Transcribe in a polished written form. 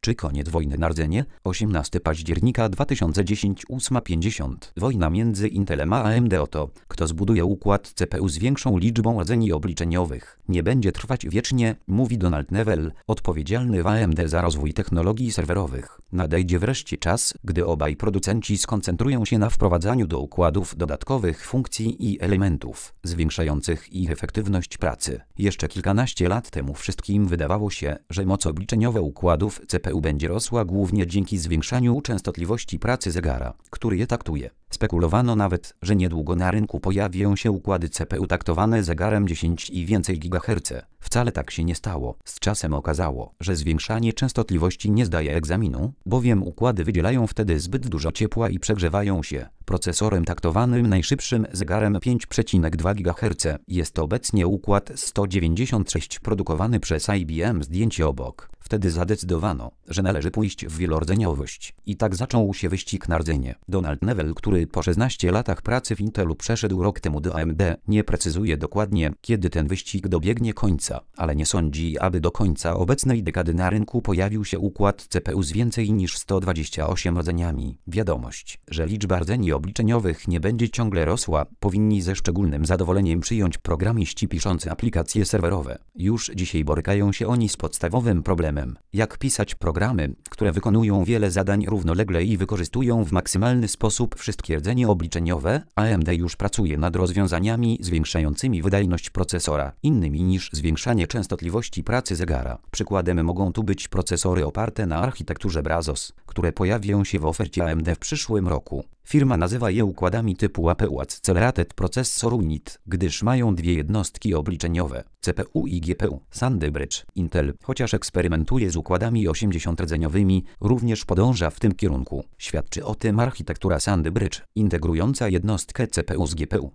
czy koniec wojny na rdzenie? 18 października 2010 8:50. Wojna między Intelem a AMD o to, kto zbuduje układ CPU z większą liczbą rdzeni obliczeniowych, nie będzie trwać wiecznie, mówi Donald Neville, odpowiedzialny w AMD za rozwój technologii serwerowych. Nadejdzie wreszcie czas, gdy obaj producenci skoncentrują się na wprowadzaniu do układów dodatkowych funkcji i elementów, zwiększających ich efektywność pracy. Jeszcze kilkanaście lat temu wszystkim wydawało się, że moc obliczeniowa układów CPU będzie rosła głównie dzięki zwiększaniu częstotliwości pracy zegara, który je taktuje. Spekulowano nawet, że niedługo na rynku pojawią się układy CPU taktowane zegarem 10 i więcej GHz. Wcale tak się nie stało. Z czasem okazało, że zwiększanie częstotliwości nie zdaje egzaminu, bowiem układy wydzielają wtedy zbyt dużo ciepła i przegrzewają się. Procesorem taktowanym najszybszym zegarem 5,2 GHz jest obecnie układ 196 produkowany przez IBM. Zdjęcie obok. Wtedy zadecydowano, że należy pójść w wielordzeniowość. I tak zaczął się wyścig na rdzenie. Donald Neville, który po 16 latach pracy w Intelu przeszedł rok temu do AMD, nie precyzuje dokładnie, kiedy ten wyścig dobiegnie końca, ale nie sądzi, aby do końca obecnej dekady na rynku pojawił się układ CPU z więcej niż 128 rdzeniami. Wiadomość, że liczba rdzeni obliczeniowych nie będzie ciągle rosła, powinni ze szczególnym zadowoleniem przyjąć programiści piszący aplikacje serwerowe. Już dzisiaj borykają się oni z podstawowym problemem. Jak pisać programy, które wykonują wiele zadań równolegle i wykorzystują w maksymalny sposób wszystkie rdzenie obliczeniowe? AMD już pracuje nad rozwiązaniami zwiększającymi wydajność procesora, innymi niż zwiększanie częstotliwości pracy zegara. Przykładem mogą tu być procesory oparte na architekturze Brazos, które pojawią się w ofercie AMD w przyszłym roku. Firma nazywa je układami typu APU Accelerated Processor Unit, gdyż mają dwie jednostki obliczeniowe, CPU i GPU. Sandy Bridge. Intel, chociaż eksperymentuje z układami 80-rdzeniowymi, również podąża w tym kierunku. Świadczy o tym architektura Sandy Bridge, integrująca jednostkę CPU z GPU.